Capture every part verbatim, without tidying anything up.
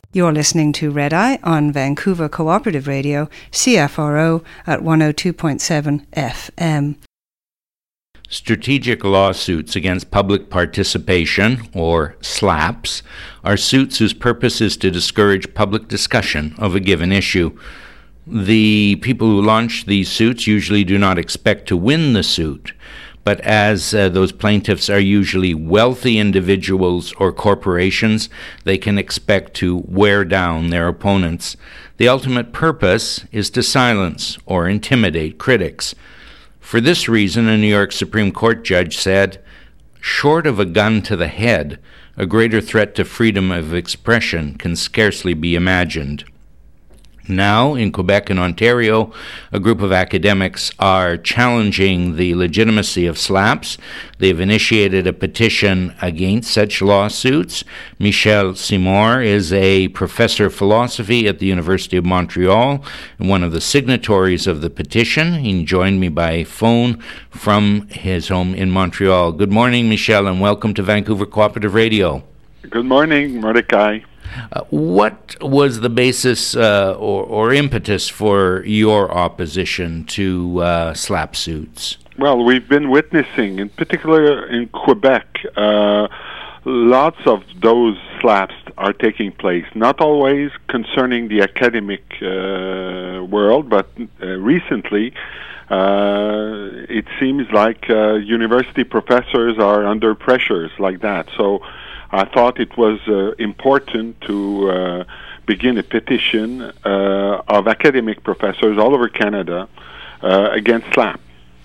You're listening to Red Eye on Vancouver Cooperative Radio, C F R O at one oh two point seven F M. Strategic lawsuits against public participation, or SLAPs, are suits whose purpose is to discourage public discussion of a given issue. The people who launch these suits usually do not expect to win the suit, but as uh, those plaintiffs are usually wealthy individuals or corporations, they can expect to wear down their opponents. The ultimate purpose is to silence or intimidate critics. For this reason, a New York Supreme Court judge said, "Short of a gun to the head, a greater threat to freedom of expression can scarcely be imagined." Now, in Quebec and Ontario, a group of academics are challenging the legitimacy of SLAPs. They've initiated a petition against such lawsuits. Michel Simard is a professor of philosophy at the University of Montreal and one of the signatories of the petition. He joined me by phone from his home in Montreal. Good morning, Michel, and welcome to Vancouver Cooperative Radio. Good morning, Mordecai. Uh, what was the basis uh, or, or impetus for your opposition to uh, SLAP suits? Well, we've been witnessing, in particular in Quebec, uh, lots of those SLAPs are taking place, not always concerning the academic uh, world, but uh, recently uh, it seems like uh, university professors are under pressures like that. So I thought it was uh, important to uh, begin a petition uh, of academic professors all over Canada uh, against SLAP.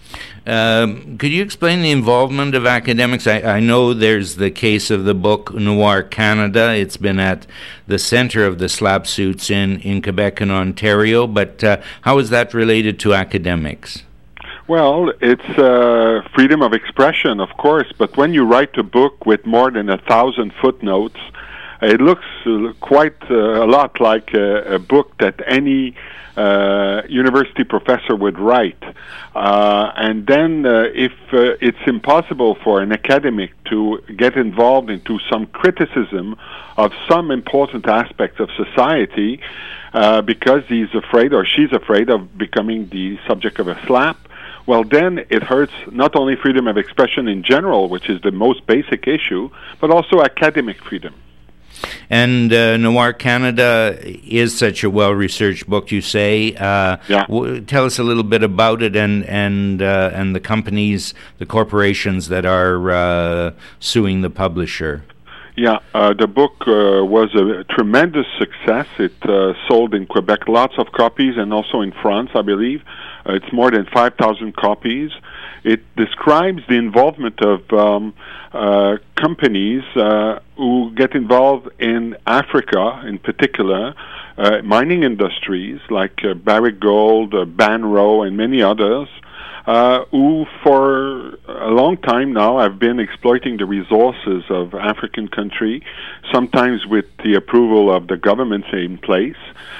Um, could you explain the involvement of academics? I, I know there's the case of the book Noir Canada. It's been at the center of the SLAP suits in, in Quebec and Ontario, but uh, how is that related to academics? Well, it's uh, freedom of expression, of course, but when you write a book with more than a thousand footnotes, it looks uh, quite uh, a lot like a, a book that any uh, university professor would write. Uh, and then uh, if uh, it's impossible for an academic to get involved into some criticism of some important aspects of society uh, because he's afraid or she's afraid of becoming the subject of a SLAP, well, then it hurts not only freedom of expression in general, which is the most basic issue, but also academic freedom. And uh, Noir Canada is such a well-researched book, you say. Uh, yeah. w- tell us a little bit about it and and uh, and the companies, the corporations that are uh, suing the publisher. Yeah, uh, the book uh, was a tremendous success. It uh, sold in Quebec lots of copies and also in France, I believe. Uh, it's more than five thousand copies. It describes the involvement of um, uh, companies uh, who get involved in Africa, in particular, uh, mining industries like uh, Barrick Gold, uh, Banro, and many others, uh, who for a long time now have been exploiting the resources of African country, sometimes with the approval of the governments in place.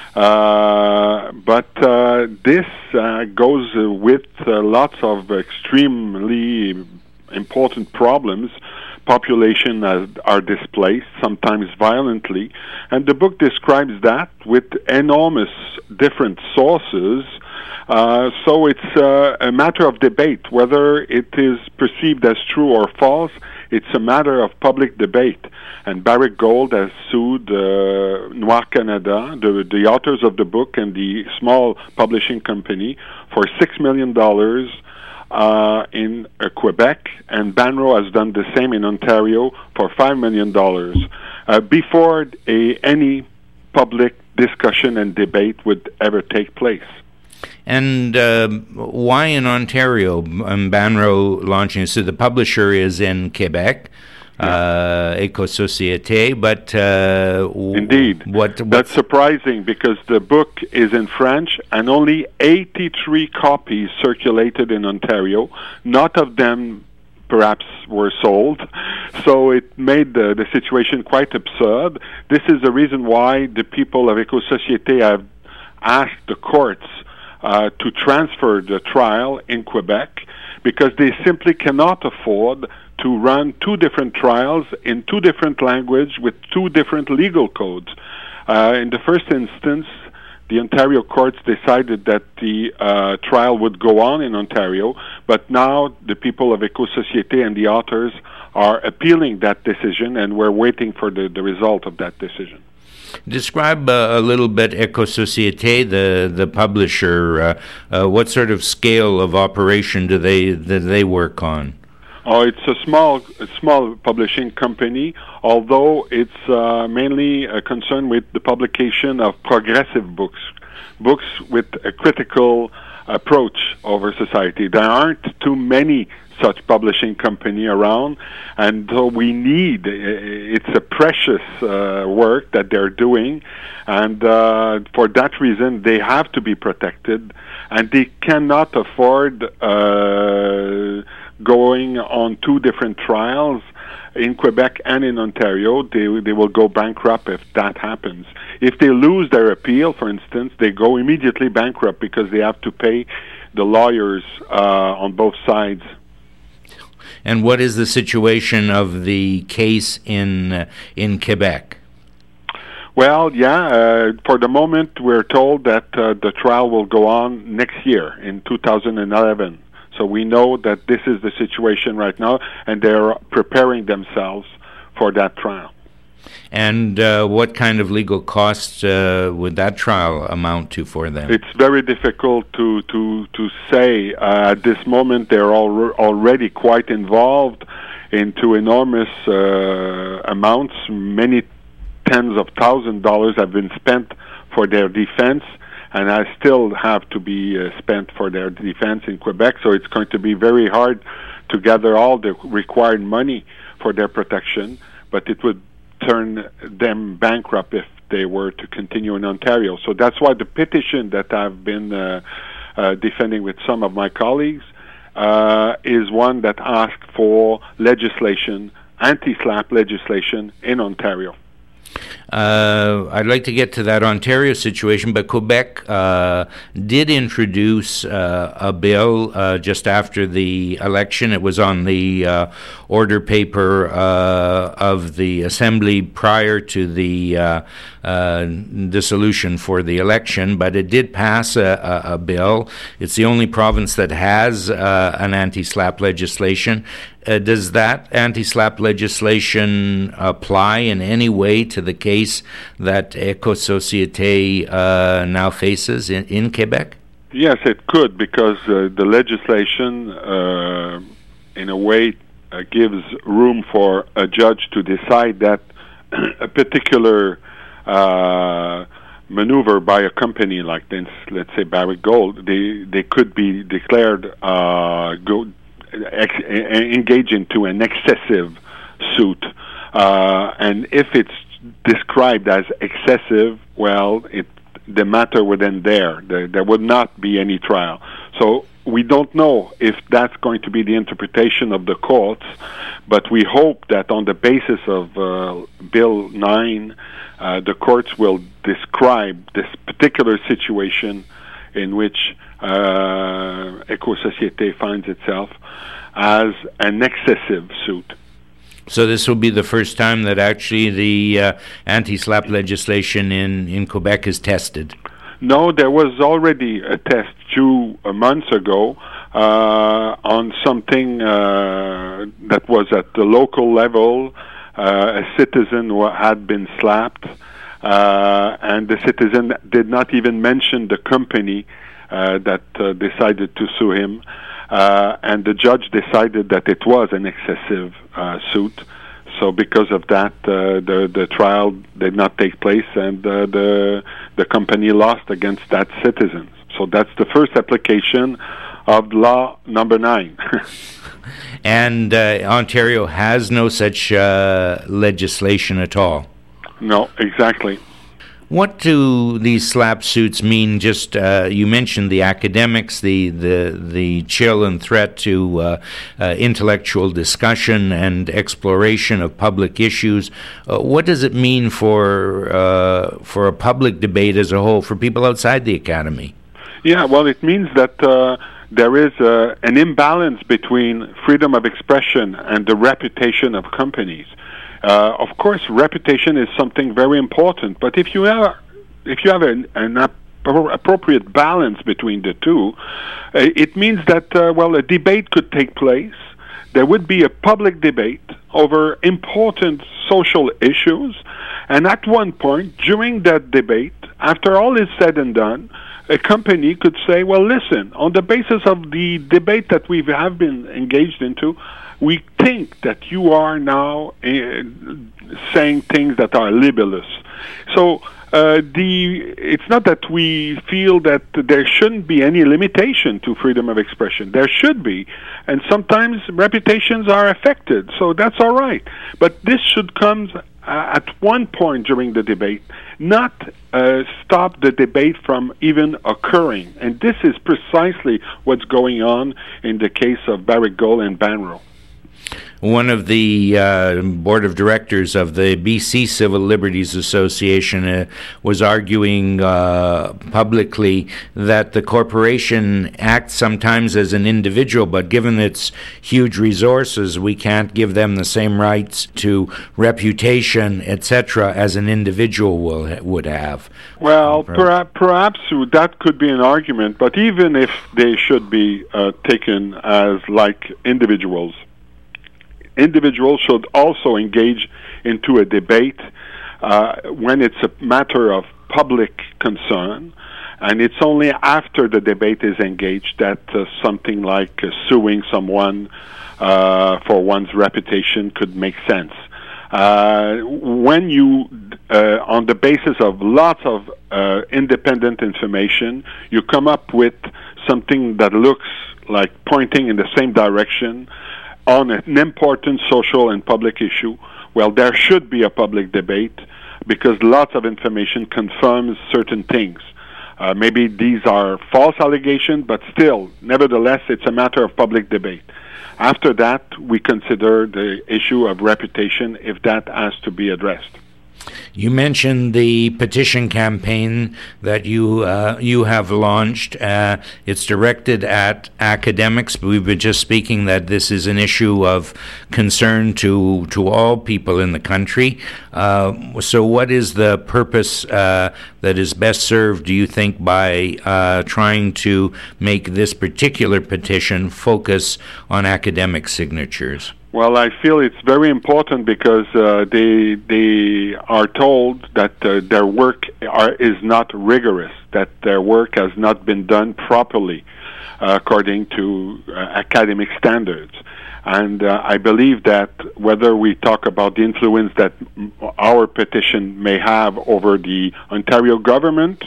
Uh, but uh, this uh, goes uh, with uh, lots of extremely important problems. Population uh, are displaced, sometimes violently, and the book describes that with enormous different sources. Uh, so it's uh, a matter of debate whether it is perceived as true or false. It's a matter of public debate. And Barrick Gold has sued uh, Noir Canada, the, the authors of the book, and the small publishing company for six million dollars uh, in uh, Quebec, and Banro has done the same in Ontario for five million dollars uh, before a, any public discussion and debate would ever take place. And uh, why in Ontario? Um, Banro launching, so the publisher is in Quebec, yeah. uh, Éco-Société, but uh, indeed, what, that's surprising because the book is in French and only eighty-three copies circulated in Ontario. Not of them perhaps were sold, so it made the, the situation quite absurd. This is the reason why the people of Éco-Société have asked the courts Uh, to transfer the trial in Quebec because they simply cannot afford to run two different trials in two different languages with two different legal codes. Uh, in the first instance, the Ontario courts decided that the uh, trial would go on in Ontario, but now the people of Éco-Société and the authors are appealing that decision, and we're waiting for the, the result of that decision. Describe uh, a little bit Éco-Société, the the publisher. Uh, uh, what sort of scale of operation do they do they work on? Oh, it's a small, a small publishing company, although it's uh, mainly uh, concerned with the publication of progressive books, books with a critical approach over society. There aren't too many such publishing company around, and so we need, it's a precious uh, work that they're doing, and uh, for that reason they have to be protected, and they cannot afford uh, going on two different trials in Quebec and in Ontario. They they will go bankrupt if that happens. If they lose their appeal, for instance, they go immediately bankrupt because they have to pay the lawyers uh, on both sides. And what is the situation of the case in uh, in Quebec? Well, yeah, uh, for the moment we're told that uh, the trial will go on next year in two thousand eleven. So we know that this is the situation right now, and they're preparing themselves for that trial. And uh, what kind of legal costs uh, would that trial amount to for them? It's very difficult to to to say. Uh, at this moment, they're al- already quite involved into enormous uh, amounts. Many tens of thousands of dollars have been spent for their defense, and I still have to be uh, spent for their defense in Quebec. So it's going to be very hard to gather all the required money for their protection, but it would turn them bankrupt if they were to continue in Ontario. So that's why the petition that I've been uh, uh, defending with some of my colleagues uh, is one that asks for legislation, anti-SLAPP legislation in Ontario. Uh, I'd like to get to that Ontario situation, but Quebec uh, did introduce uh, a bill uh, just after the election. It was on the uh, order paper uh, of the Assembly prior to the uh, uh, dissolution for the election, but it did pass a, a, a bill. It's the only province that has uh, an anti-SLAPP legislation. Uh, does that anti-SLAPP legislation apply in any way to the case that Éco-Société uh, now faces in, in Quebec? Yes, it could, because uh, the legislation, uh, in a way, uh, gives room for a judge to decide that a particular uh, maneuver by a company like this, let's say Barrick Gold, they, they could be declared uh, go. Ex- engage into an excessive suit, uh, and if it's described as excessive, well, it the matter would end there. there. There would not be any trial. So we don't know if that's going to be the interpretation of the courts, but we hope that on the basis of uh, Bill nine, uh, the courts will describe this particular situation in which uh, Éco-Société finds itself as an excessive suit. So this will be the first time that actually the uh, anti-SLAPP legislation in, in Quebec is tested? No, there was already a test two uh, months ago uh, on something uh, that was at the local level. Uh, a citizen who had been slapped, uh, and the citizen did not even mention the company uh, that uh, decided to sue him. Uh, and the judge decided that it was an excessive uh, suit. So because of that, uh, the the trial did not take place, and uh, the the company lost against that citizen. So that's the first application of law number nine. And uh, Ontario has no such uh, legislation at all. No, exactly. What do these SLAPP suits mean? Just uh, you mentioned the academics, the the the chill and threat to uh, uh, intellectual discussion and exploration of public issues. Uh, what does it mean for uh, for a public debate as a whole, for people outside the academy? Yeah, well, it means that uh, there is uh, an imbalance between freedom of expression and the reputation of companies. Uh, of course, reputation is something very important, but if you have, if you have an, an appropriate balance between the two, uh, it means that, uh, well, a debate could take place. There would be a public debate over important social issues, and at one point during that debate, after all is said and done, a company could say, well, listen, on the basis of the debate that we have been engaged into, we think that you are now uh, saying things that are libelous. So uh, the it's not that we feel that there shouldn't be any limitation to freedom of expression. There should be, and sometimes reputations are affected, so that's all right. But this should come uh, at one point during the debate, not uh, stop the debate from even occurring. And this is precisely what's going on in the case of Barrick Gold and Banro. One of the uh, board of directors of the B C Civil Liberties Association uh, was arguing uh, publicly that the corporation acts sometimes as an individual, but given its huge resources, we can't give them the same rights to reputation, et cetera, as an individual will, would have. Well, perhaps, perhaps that could be an argument, but even if they should be uh, taken as like individuals, individuals should also engage into a debate uh, when it's a matter of public concern, and it's only after the debate is engaged that uh, something like uh, suing someone uh, for one's reputation could make sense. Uh, when you, uh, on the basis of lots of uh, independent information, you come up with something that looks like pointing in the same direction, on an important social and public issue, well, there should be a public debate because lots of information confirms certain things. Uh, maybe these are false allegations, but still, nevertheless, it's a matter of public debate. After that, we consider the issue of reputation if that has to be addressed. You mentioned the petition campaign that you uh, you have launched. Uh, it's directed at academics. We've been just speaking that this is an issue of concern to to all people in the country. Uh, so what is the purpose uh, that is best served, do you think, by uh, trying to make this particular petition focus on academic signatures? Well, I feel it's very important because uh, they they are told that uh, their work are, is not rigorous, that their work has not been done properly uh, according to uh, academic standards. And uh, I believe that whether we talk about the influence that our petition may have over the Ontario government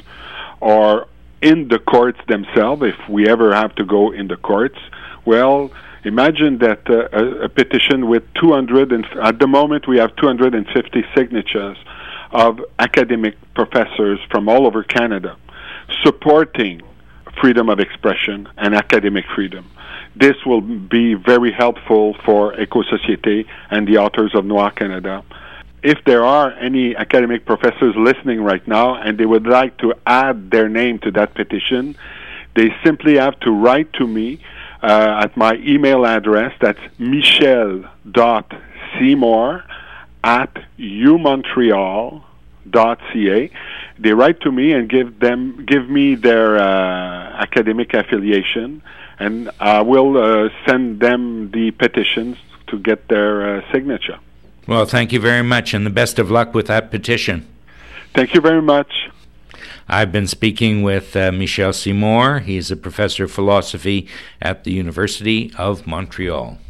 or in the courts themselves, if we ever have to go in the courts, well, imagine that uh, a, a petition with two hundred, and at the moment we have two hundred fifty signatures of academic professors from all over Canada supporting freedom of expression and academic freedom. This will be very helpful for Éco-Société and the authors of Noir Canada. If there are any academic professors listening right now and they would like to add their name to that petition, they simply have to write to me Uh, at my email address, that's michel dot seymour at u montreal dot c a. They write to me and give them give me their uh, academic affiliation, and I will uh, send them the petitions to get their uh, signature. Well, thank you very much, and the best of luck with that petition. Thank you very much. I've been speaking with uh, Michel Seymour. He's a professor of philosophy at the University of Montreal.